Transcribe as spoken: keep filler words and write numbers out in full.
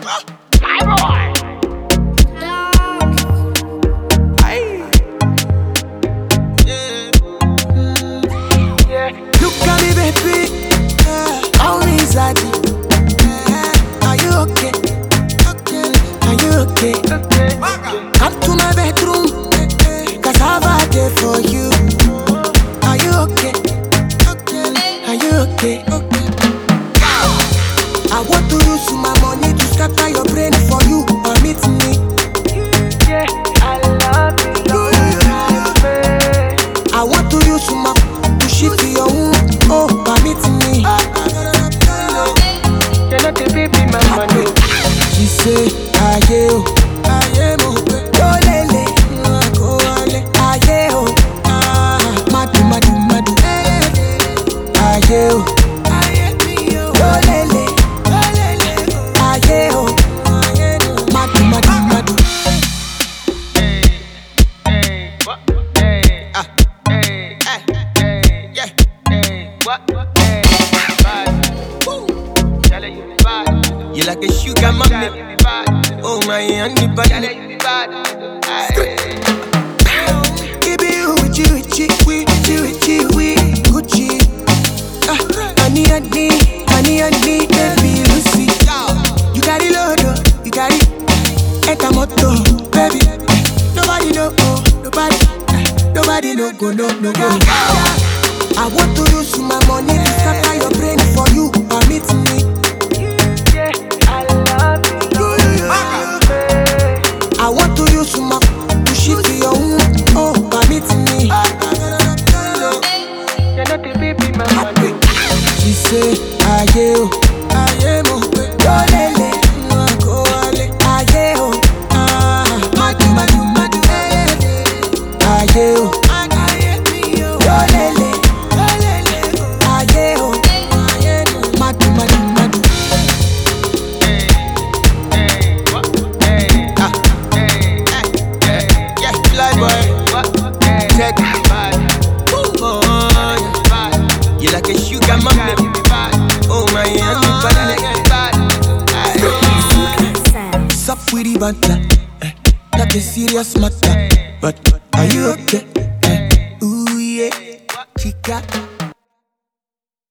My boy. Aye. Yeah. Yeah. Look at me, baby. Call me Zaddy. Are you okay? Are you okay? Come to my bedroom, cause I've a day for you. Are you okay? Are you okay? I want to use my money to scatter your brain for you. Permit me. Yeah, I love you. I want to use my to shift your womb. Oh, permit me. You're not a baby, my money. She say, aye, oh, aye, mo, go lele, go ale, aye, oh, ah, madu, madu, madu, aye, oh, aye, go lele, aye, oh, madu, madu, madu. Hey, hey, what? Hey, ah, hey, hey, yeah, hey, what? Hey, bad, woo, tell you bad. You like a sugar mommy. Oh my honey bunny, give you Gucci, Gucci, Gucci, Gucci, Gucci. Honey, honey, honey, honey, baby Lucy. You got it, Lord, you got it. Etamoto, baby. Nobody know, nobody, nobody know, go, no, no, go. I want to use my money to scatter your brain for you. Permit me. I want to use my to shift your womb. Oh, permit me. You're not a baby, my money. She say, aye, oh, aye, mo, go lele, go ale, aye, oh, ah, madu, madu, madu, aye, oh, go lele, aye, oh, madu, madu, madu. You like a sugar mommy. Oh my honey bunny. Sup with the banter, eh, like a serious matter. But are you okay? Eh, ooh yeah, chica.